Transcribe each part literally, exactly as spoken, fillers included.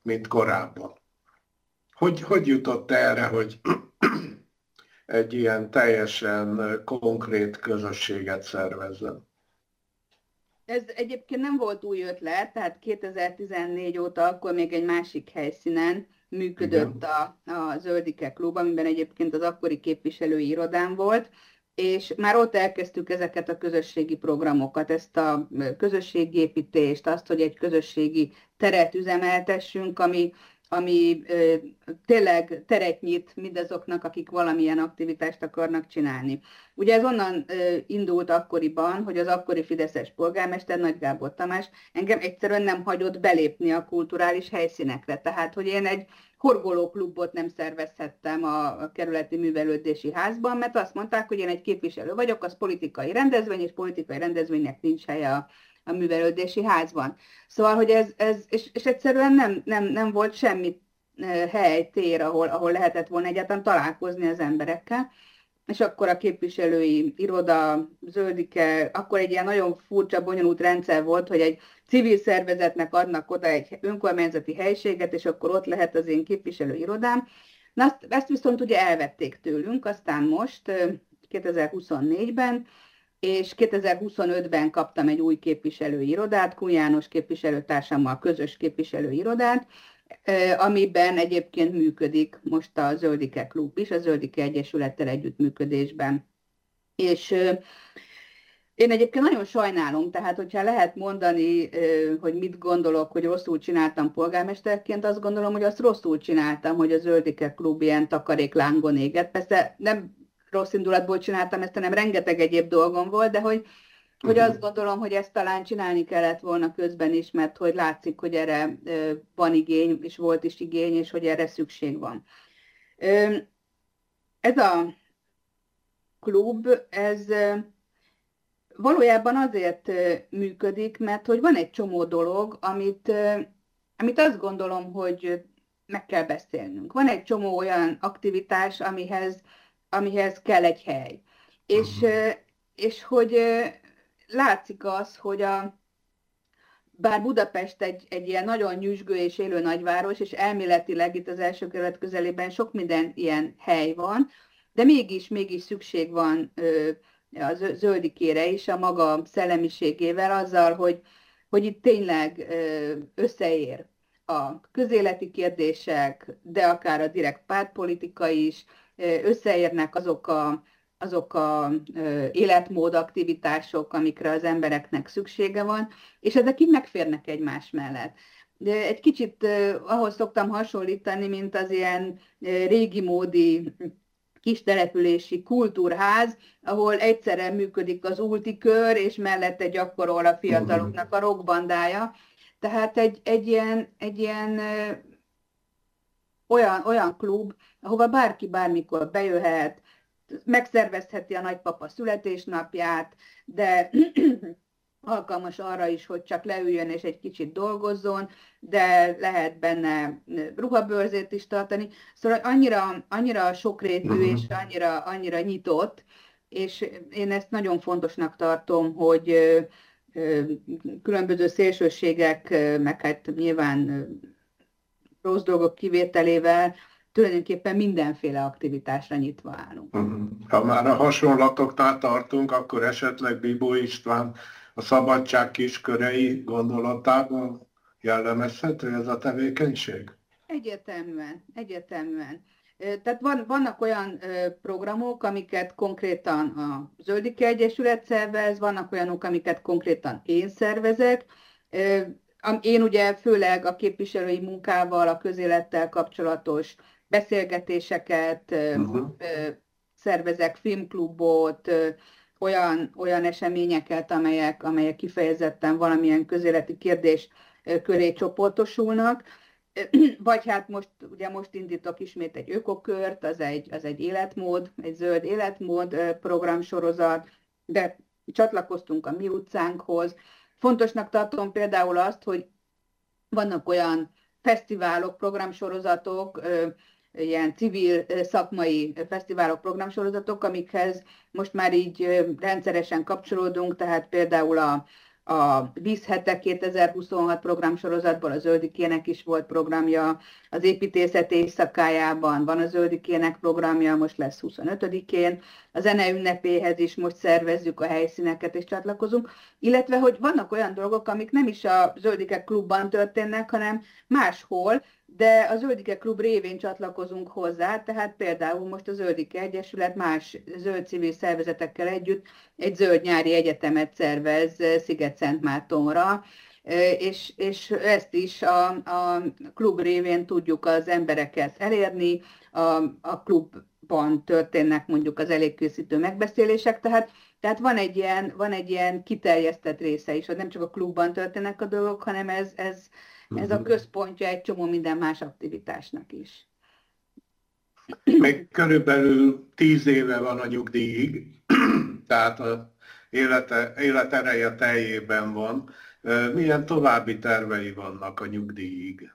mint korábban. Hogy, hogy jutott erre, hogy egy ilyen teljesen konkrét közösséget szervezzen? Ez egyébként nem volt új ötlet, tehát kétezer-tizennégy óta akkor még egy másik helyszínen működött a, a Zöldike Klub, amiben egyébként az akkori képviselői irodám volt, és már ott elkezdtük ezeket a közösségi programokat, ezt a közösségépítést, azt, hogy egy közösségi teret üzemeltessünk, ami ami ö, tényleg teret nyit mindazoknak, akik valamilyen aktivitást akarnak csinálni. Ugye ez onnan ö, indult akkoriban, hogy az akkori fideszes polgármester, Nagy Gábor Tamás engem egyszerűen nem hagyott belépni a kulturális helyszínekre. Tehát, hogy én egy horgolóklubot nem szervezhettem a, a kerületi művelődési házban, mert azt mondták, hogy én egy képviselő vagyok, az politikai rendezvény, és politikai rendezvénynek nincs helye a a művelődési házban. Szóval, hogy ez, ez és, és egyszerűen nem, nem, nem volt semmi hely, tér, ahol, ahol lehetett volna egyáltalán találkozni az emberekkel. És akkor a képviselői iroda, Zöldike, akkor egy ilyen nagyon furcsa, bonyolult rendszer volt, hogy egy civil szervezetnek adnak oda egy önkormányzati helységet, és akkor ott lehet az én képviselői irodám. Na, azt, ezt viszont ugye elvették tőlünk, aztán most kétezer-huszonnégyben, és kétezer-huszonötben kaptam egy új képviselői irodát, Kun János képviselőtársammal közös képviselői irodát, amiben egyébként működik most a Zöldike Klub is, a Zöldike Egyesülettel együttműködésben. És én egyébként nagyon sajnálom, tehát hogyha lehet mondani, hogy mit gondolok, hogy rosszul csináltam polgármesterként, azt gondolom, hogy azt rosszul csináltam, hogy a Zöldike Klub ilyen takaréklángon égett. Persze nem rossz indulatból csináltam ezt, hanem rengeteg egyéb dolgom volt, de hogy, hogy azt gondolom, hogy ezt talán csinálni kellett volna közben is, mert hogy látszik, hogy erre van igény, és volt is igény, és hogy erre szükség van. Ez a klub, ez valójában azért működik, mert hogy van egy csomó dolog, amit, amit azt gondolom, hogy meg kell beszélnünk. Van egy csomó olyan aktivitás, amihez amihez kell egy hely. És, uh-huh. és hogy látszik az, hogy a, bár Budapest egy, egy ilyen nagyon nyüzsgő és élő nagyváros, és elméletileg itt az első kerület közelében sok minden ilyen hely van, de mégis, mégis szükség van a Zöldikére is, a maga szellemiségével, azzal, hogy, hogy itt tényleg összeér a közéleti kérdések, de akár a direkt pártpolitika is, összeérnek azok a, azok a életmód aktivitások, amikre az embereknek szüksége van, és ezek így megférnek egymás mellett. De egy kicsit ahhoz szoktam hasonlítani, mint az ilyen régi módi kistelepülési kultúrház, ahol egyszerre működik az ultikör, és mellette gyakorol a fiataloknak a rockbandája. Tehát egy, egy ilyen, egy ilyen olyan, olyan klub, ahova bárki bármikor bejöhet, megszervezheti a nagypapa születésnapját, de alkalmas arra is, hogy csak leüljön és egy kicsit dolgozzon, de lehet benne ruhabőrzét is tartani. Szóval annyira, annyira sokrétű és annyira, annyira nyitott, és én ezt nagyon fontosnak tartom, hogy különböző szélsőségek, meg hát nyilván rossz dolgok kivételével tulajdonképpen mindenféle aktivitásra nyitva állunk. Ha már a hasonlatoknál tartunk, akkor esetleg Bibó István a szabadság kiskörei gondolatában jellemezhető ez a tevékenység? Egyértelműen, egyértelműen. Tehát van, vannak olyan programok, amiket konkrétan a Zöldike Egyesület szervez, vannak olyanok, amiket konkrétan én szervezek. Én ugye főleg a képviselői munkával, a közélettel kapcsolatos beszélgetéseket uh-huh. szervezek, filmklubot, olyan, olyan eseményeket, amelyek, amelyek kifejezetten valamilyen közéleti kérdés köré csoportosulnak. Vagy hát most, ugye most indítok ismét egy ökokört, az egy, az egy életmód, egy zöld életmód programsorozat, de csatlakoztunk a Mi utcánkhoz. Fontosnak tartom például azt, hogy vannak olyan fesztiválok, programsorozatok, ilyen civil szakmai fesztiválok, programsorozatok, amikhez most már így rendszeresen kapcsolódunk, tehát például a, a Vízhete kétezer-huszonhat programsorozatból a Zöldikének is volt programja, az építészet éjszakájában van a Zöldikének programja, most lesz huszonötödikén, a zene ünnepéhez is most szervezzük a helyszíneket és csatlakozunk, illetve hogy vannak olyan dolgok, amik nem is a Zöldike Klubban történnek, hanem máshol, de a Zöldike Klub révén csatlakozunk hozzá, tehát például most a Zöldike Egyesület más zöld civil szervezetekkel együtt egy zöld nyári egyetemet szervez Sziget-Szentmártonra, és, és ezt is a, a klub révén tudjuk az embereket elérni, a, a klubban történnek mondjuk az elégkészítő megbeszélések, tehát, tehát van, egy ilyen, van egy ilyen kiterjesztett része is, hogy nem csak a klubban történnek a dolgok, hanem ez, ez, ez a központja egy csomó minden más aktivitásnak is. Még körülbelül tíz éve van a nyugdíjig, tehát az élete, életereje teljében van. Milyen további tervei vannak a nyugdíjig?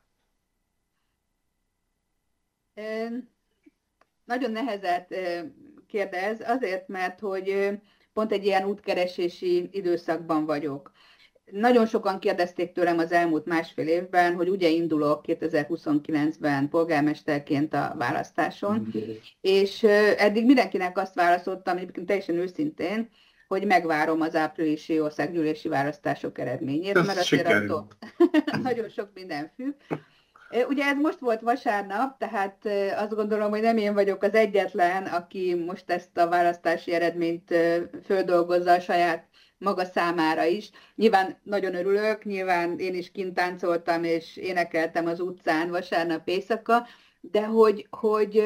Nagyon nehezet kérdez, azért, mert hogy pont egy ilyen útkeresési időszakban vagyok. Nagyon sokan kérdezték tőlem az elmúlt másfél évben, hogy ugye indulok kétezer-huszonkilencben polgármesterként a választáson, mm. és eddig mindenkinek azt válaszoltam, egyébként teljesen őszintén, hogy megvárom az áprilisi országgyűlési választások eredményét, ez mert azért attól nagyon sok minden függ. Ugye ez most volt vasárnap, tehát azt gondolom, hogy nem én vagyok az egyetlen, aki most ezt a választási eredményt földolgozza a saját maga számára is. Nyilván nagyon örülök, nyilván én is kint táncoltam és énekeltem az utcán vasárnap éjszaka, de hogy, hogy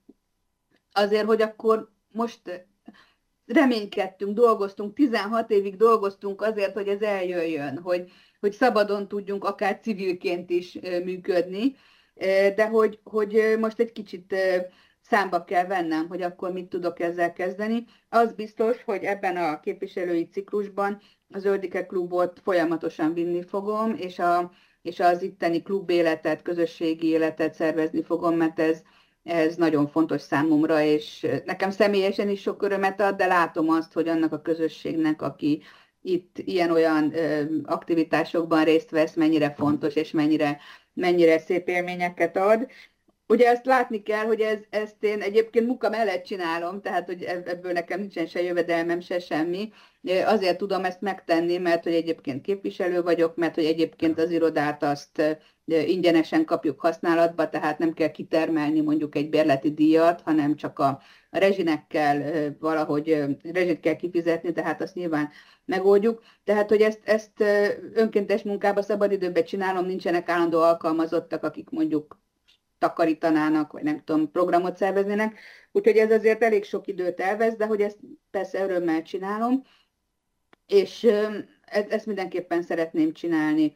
azért, hogy akkor most reménykedtünk, dolgoztunk, tizenhat évig dolgoztunk azért, hogy ez eljöjjön, hogy, hogy szabadon tudjunk akár civilként is működni, de hogy, hogy most egy kicsit számba kell vennem, hogy akkor mit tudok ezzel kezdeni. Az biztos, hogy ebben a képviselői ciklusban az Zöldike Klubot folyamatosan vinni fogom, és, a, és az itteni klubéletet, közösségi életet szervezni fogom, mert ez, ez nagyon fontos számomra, és nekem személyesen is sok örömet ad, de látom azt, hogy annak a közösségnek, aki itt ilyen-olyan aktivitásokban részt vesz, mennyire fontos, és mennyire, mennyire szép élményeket ad. Ugye azt látni kell, hogy ez, ezt én egyébként munka mellett csinálom, tehát hogy ebből nekem nincsen se jövedelmem, se semmi. Azért tudom ezt megtenni, mert hogy egyébként képviselő vagyok, mert hogy egyébként az irodát azt ingyenesen kapjuk használatba, tehát nem kell kitermelni mondjuk egy bérleti díjat, hanem csak a rezsinek kell valahogy, rezsit kell kifizetni, tehát azt nyilván megoldjuk. Tehát, hogy ezt, ezt önkéntes munkába, szabadidőben csinálom, nincsenek állandó alkalmazottak, akik mondjuk takarítanának, vagy nem tudom, programot szerveznének. Úgyhogy ez azért elég sok időt elvesz, de hogy ezt persze örömmel csinálom, és ezt mindenképpen szeretném csinálni.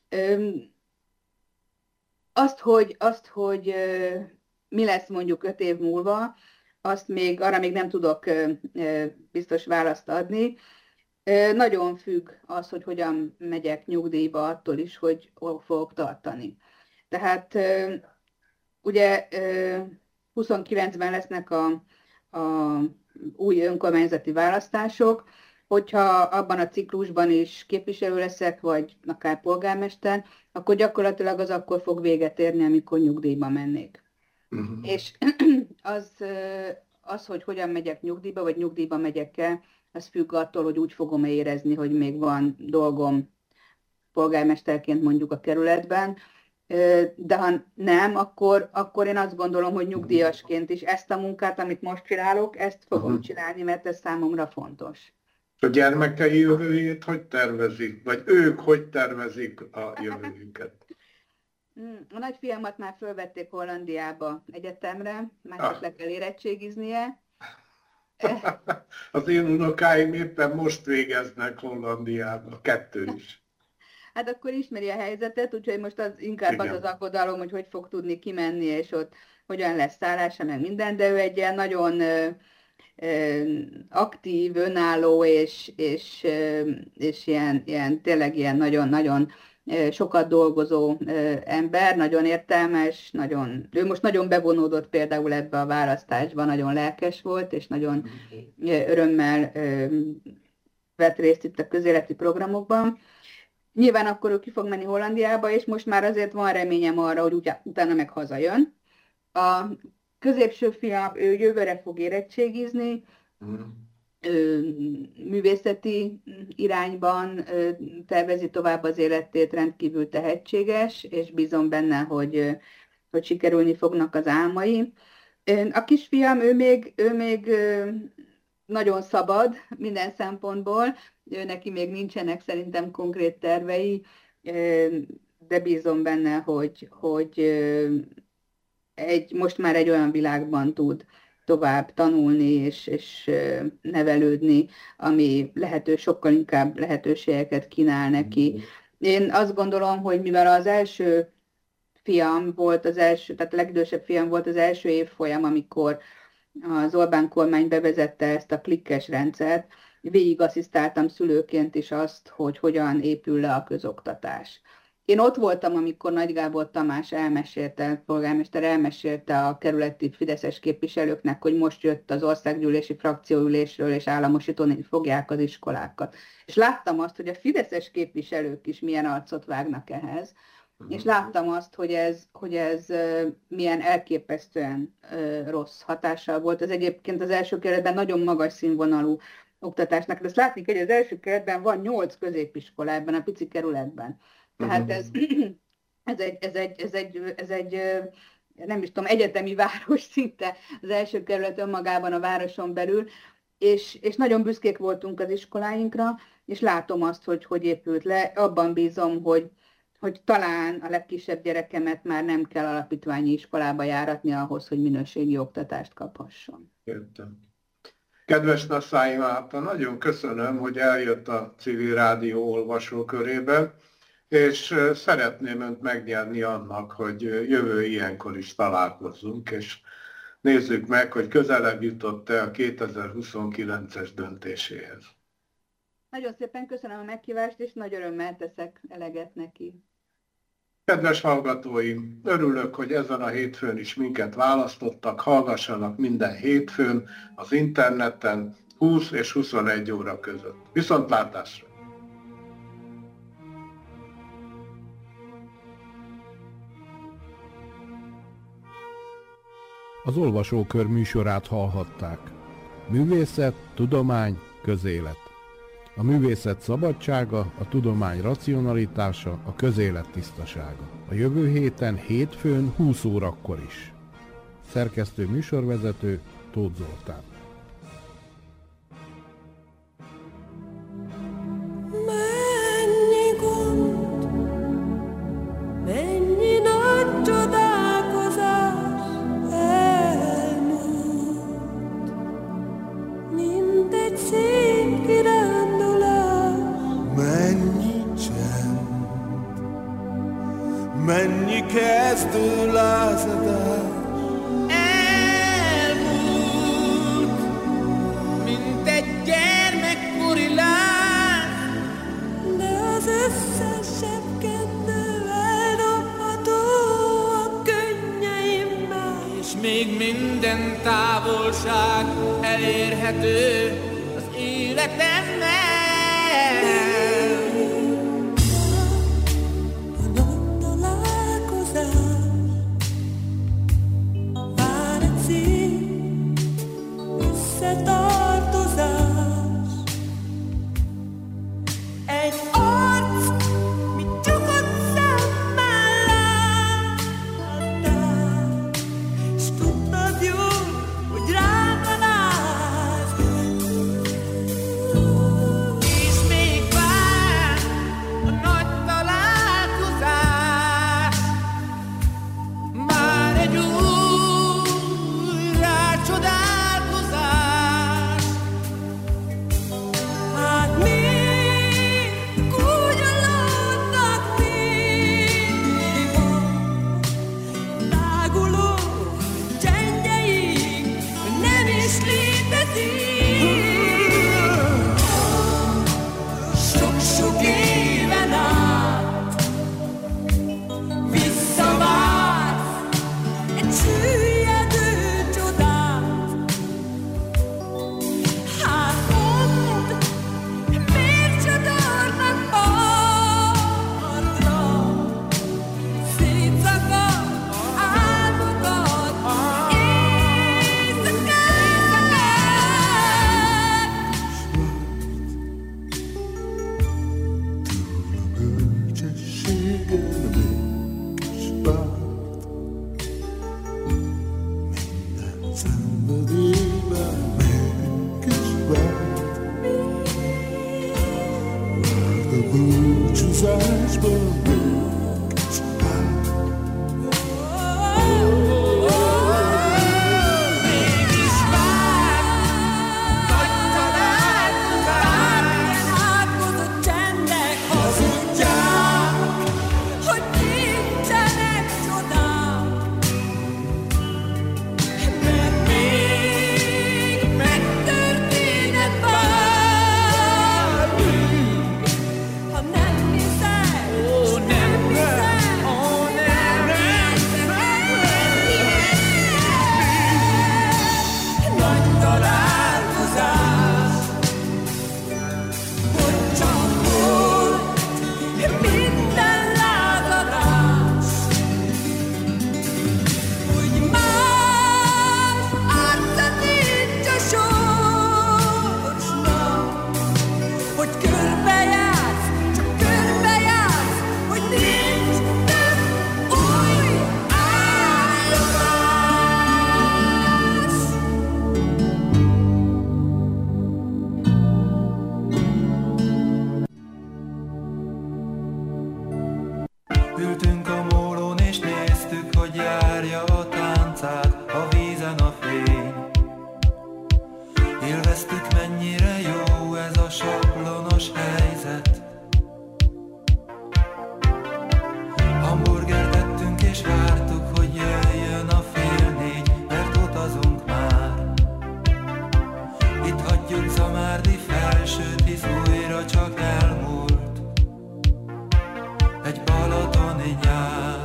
Azt, hogy, azt, hogy mi lesz mondjuk öt év múlva, azt még, arra még nem tudok biztos választ adni. Nagyon függ az, hogy hogyan megyek nyugdíjba attól is, hogy hol fogok tartani. Tehát ugye huszonkilencben lesznek a, a új önkormányzati választások, hogyha abban a ciklusban is képviselő leszek, vagy akár polgármester, akkor gyakorlatilag az akkor fog véget érni, amikor nyugdíjba mennék. Uh-huh. És az, az, hogy hogyan megyek nyugdíjba, vagy nyugdíjba megyek el, az függ attól, hogy úgy fogom érezni, hogy még van dolgom polgármesterként mondjuk a kerületben, de ha nem, akkor, akkor én azt gondolom, hogy nyugdíjasként is ezt a munkát, amit most csinálok, ezt fogom uh-huh. csinálni, mert ez számomra fontos. A gyermekei jövőjét hogy tervezik? Vagy ők hogy tervezik a jövőjüket? A nagyfiamat már fölvették Hollandiába egyetemre, már csak ah. le kell érettségiznie. Az én unokáim éppen most végeznek Hollandiába, kettő is. Hát akkor ismeri a helyzetet, úgyhogy most az inkább Igen. az az aggodalom, hogy hogy fog tudni kimenni, és ott hogyan lesz szállása, meg minden, de ő egy ilyen nagyon ö, ö, aktív, önálló, és, és, ö, és ilyen, ilyen, tényleg ilyen nagyon-nagyon sokat dolgozó ö, ember, nagyon értelmes, nagyon, ő most nagyon bevonódott például ebbe a választásba, nagyon lelkes volt, és nagyon ö, örömmel ö, vett részt itt a közéleti programokban. Nyilván akkor ő ki fog menni Hollandiába, és most már azért van reményem arra, hogy ut- utána meg hazajön. A középső fiam, ő jövőre fog érettségizni, mm. ő művészeti irányban tervezi tovább az életét, rendkívül tehetséges, és bízom benne, hogy, hogy sikerülni fognak az álmai. A kisfiam, ő még, ő még nagyon szabad minden szempontból, ő neki még nincsenek szerintem konkrét tervei, de bízom benne, hogy, hogy egy, most már egy olyan világban tud tovább tanulni és, és nevelődni, ami lehető, sokkal inkább lehetőségeket kínál neki. Én azt gondolom, hogy mivel az első fiam volt az első, tehát a legidősebb fiam volt az első évfolyam, amikor az Orbán kormány bevezette ezt a klikkes rendszert, végig asszisztáltam szülőként is azt, hogy hogyan épül le a közoktatás. Én ott voltam, amikor Nagy Gábor Tamás elmesélte, polgármester elmesélte a kerületi fideszes képviselőknek, hogy most jött az országgyűlési frakcióülésről, és államosítani fogják az iskolákat. És láttam azt, hogy a fideszes képviselők is milyen arcot vágnak ehhez, és láttam azt, hogy ez, hogy ez milyen elképesztően rossz hatással volt. Az egyébként az első kerületben nagyon magas színvonalú oktatásnak, de azt látni kell, hogy az első kerületben van nyolc középiskola ebben a pici kerületben. Tehát ez, ez, egy, ez, egy, ez, egy, ez egy, nem is tudom, egyetemi város szinte az első kerület önmagában a városon belül, és, és nagyon büszkék voltunk az iskoláinkra, és látom azt, hogy hogy épült le. Abban bízom, hogy, hogy talán a legkisebb gyerekemet már nem kell alapítványi iskolába járatni ahhoz, hogy minőségi oktatást kaphasson. Értem. Kedves Nassai Márta, nagyon köszönöm, hogy eljött a Civil Rádió olvasókörébe, és szeretném önt megnyerni annak, hogy jövő ilyenkor is találkozzunk, és nézzük meg, hogy közelebb jutott-e a kétezer-huszonkilences döntéséhez. Nagyon szépen köszönöm a meghívást, és nagy örömmel teszek eleget neki. Kedves hallgatóim, örülök, hogy ezen a hétfőn is minket választottak, hallgassanak minden hétfőn az interneten húsz és huszonegy óra között. Viszontlátásra! Az Olvasókör műsorát hallhatták. Művészet, tudomány, közélet. A művészet szabadsága, a tudomány racionalitása, a közélet tisztasága. A jövő héten hétfőn húsz órakor is. Szerkesztő műsorvezető Tóth Zoltán. Mennyi gond, mennyi nagy csodálkozás elmúlt, mint egy szép kirándulás. Mennyi csend, mennyi kezdő lázadás elmúlt, mint egy gyermekkori láz. De az összes zsebkendő eldobható a könnyeimmel, És még minden távolság elérhető az életemmel. a nagy találkozás. Vár egy szív, összetartozás. Egy arc, mit csukott szemmel láttál, s tudtad jól, hogy rám állsz. várt, minden szenvedélyben mégis várt, várt a búcsúzásban mégis várt. Ültünk a mólón és néztük, hogy járja a táncát, a vízen a fény. Élveztük, mennyire jó ez a sablonos helyzet. Hamburgert ettünk és vártuk, hogy jöjjön a fél négy, mert utazunk már. Itt hagyjuk Zamárdi felsőt, hisz újra csak elmúlt egy balatoni nyár.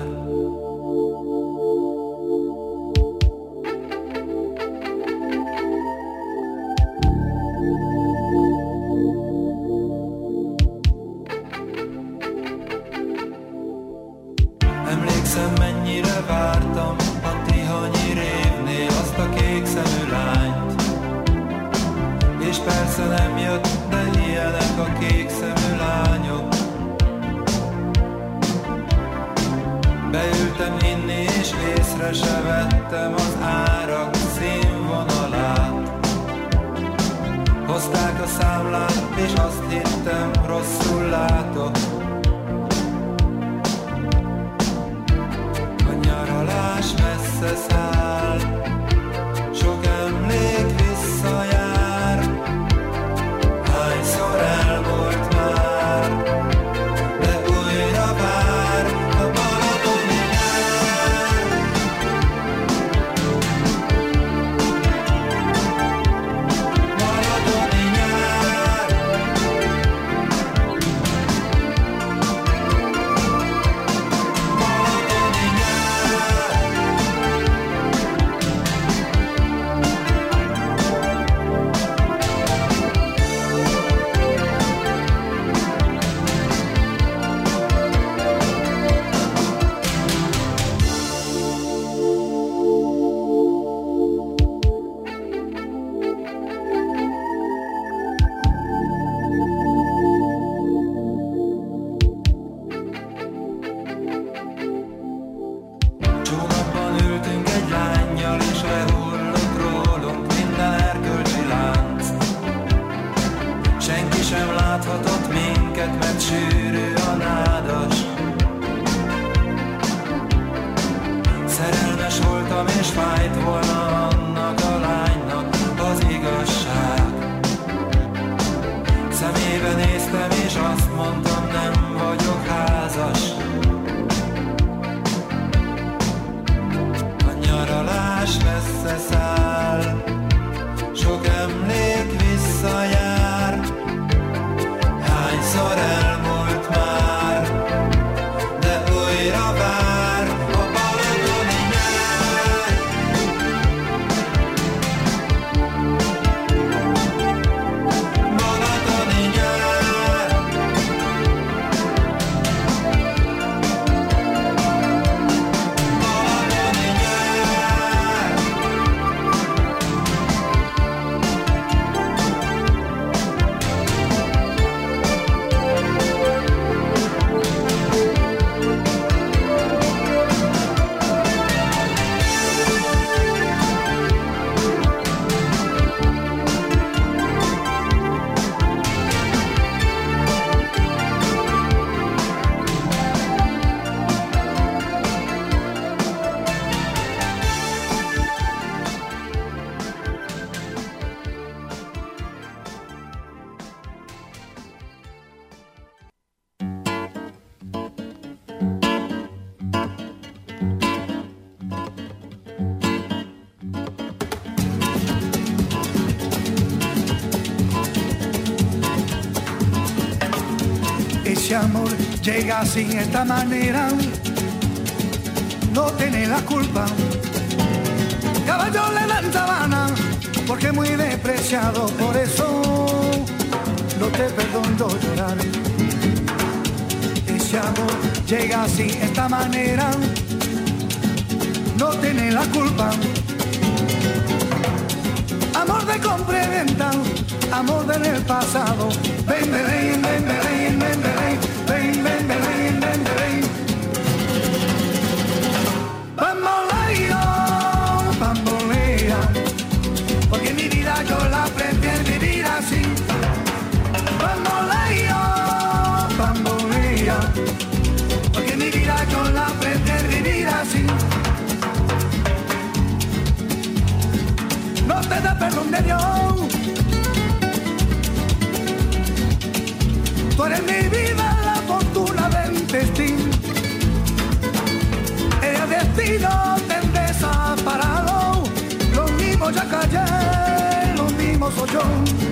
Emlékszem, mennyire vártam a Tihanyi révnél azt a kék szemű lányt. És persze nem jött, de ilyenek a kék szemű lányok. Beültem inni és észre se vettem az árak színvonalát. Hozták a számlát és azt hittem, rosszul látok. A nyaralás messze száll, sok emlék visszajár. Hányszor elmúlt már, de újra vár a balatoni nyár. Balatoni nyár. Balatoni nyár. Csónakban ültünk egy lánnyal, és lehullott rólunk minden erkölcsi lánc. Senki sem láthatott minket, mert sűrű a nádas. Szerelmes voltam, és fájt volna annak a lánynak az igazság. Szemébe néztem, és azt mondtam, nem vagyok házas. Nyaralás messze száll, sok emlék visszajár. Hányszor elmúlt már, de újra vár a balatoni nyár. Balatoni nyár. Balatoni nyár. ese amor llega así, esta manera, no tiene la culpa. Caballo le dan sabana, porque muy despreciado, por eso no te perdono llorar. Ese amor llega así, esta manera, no tiene la culpa. Amor de compra y venta, amor del pasado. Ven, ven, ven, ven, ven, ven, ven, ven, ven, ven, ven, ven. Bamboleo, bambolea, porque mi vida yo la prefiero vivir así. Bamboleo, bambolea, porque mi vida yo la prefiero vivir así. No te da perdón de Dios. Tú eres mi vida, la fortuna del destino. El destino te desaparado. Lo mismo ya callé, lo mismo soy yo.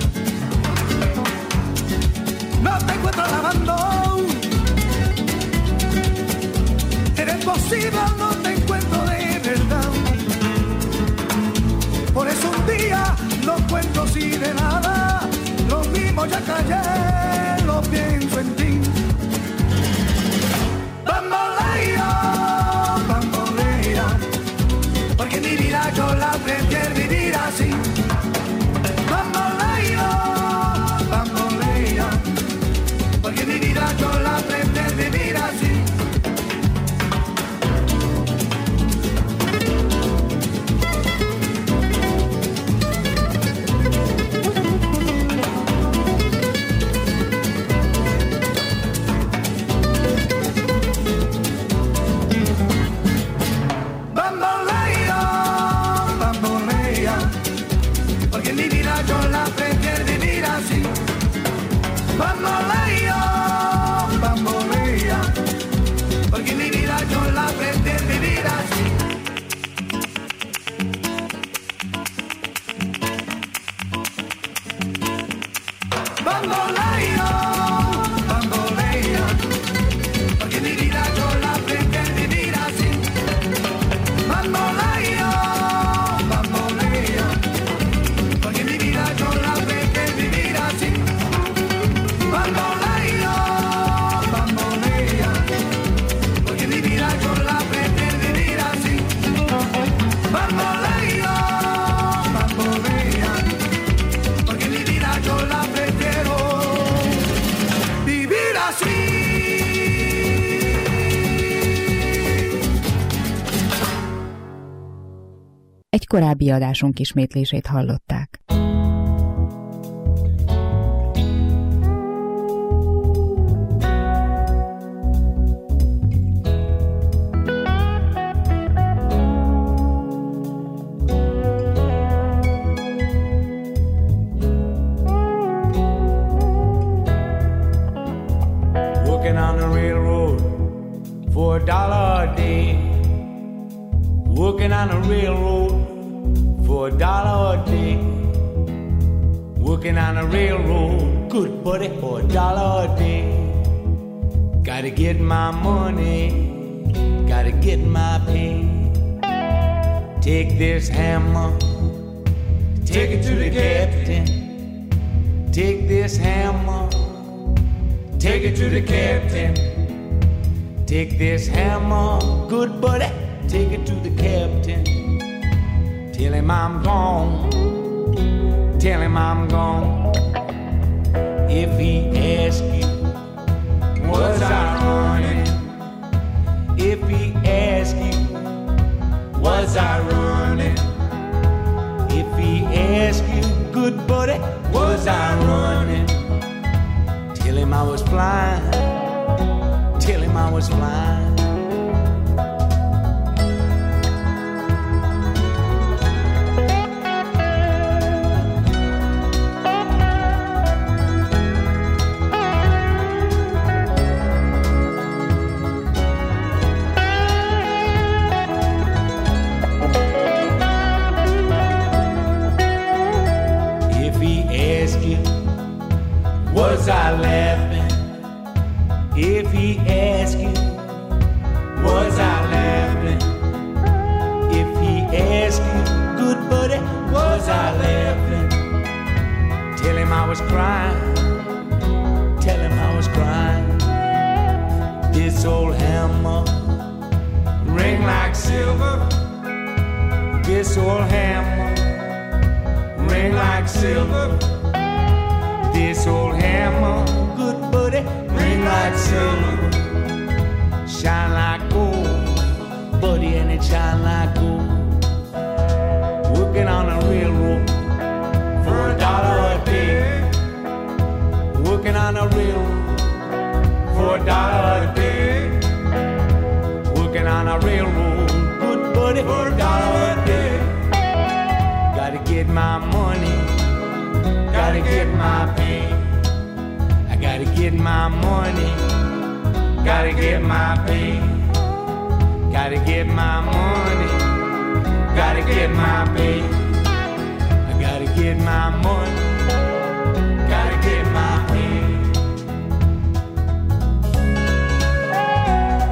No te encuentro lavando. Eres posible, no te encuentro de verdad. Por eso un día no cuento así de nada. Lo mismo ya callé, lo pienso en ti. Bamboleo, bambolea, porque mi vida yo la prefiero vivir así. Bamboleo, bambolea, porque mi vida yo la prefiero vivir así. Bamboleo, bambolea, porque mi vida yo la prefiero vivir así. Bamboleo, bambolea, porque mi vida yo la prefiero vivir así. Bamboleo, bambolea, porque mi vida yo la prefiero vivir así. Bamboleo, bambolea, porque mi vida yo la prefiero vivir así. Bamboleo, bambolea, porque mi vida yo la prefiero vivir así. Egy korábbi adásunk ismétlését hallották. Working on the railroad for a dollar a day. Working on the railroad for a dollar a day. Working on the railroad, good buddy, for a dollar a day. Gotta get my money, gotta get my pay. Take this hammer, take it to the captain. Take this hammer, take it to the captain. Take this hammer, good buddy, take it to the captain. Tell him I'm gone, tell him I'm gone. If he asks you, was I running? If he asks you, was I running? If he asks you, good buddy, was I running? Tell him I was flying, tell him I was flying. Was I laughing? was crying, tell him I was crying. This old hammer ring like silver. This old hammer ring like silver. This old hammer, good buddy, ring like silver. Shine like gold, buddy, and it shine like gold. Working on a railroad for a dollar a day. Working on a railroad for a dollar a day. Working on a railroad, good buddy, for a dollar a day. Gotta get my money, gotta get my pay. I gotta get my money, gotta get my pay. Gotta get my money, gotta get my pay. I gotta get my money,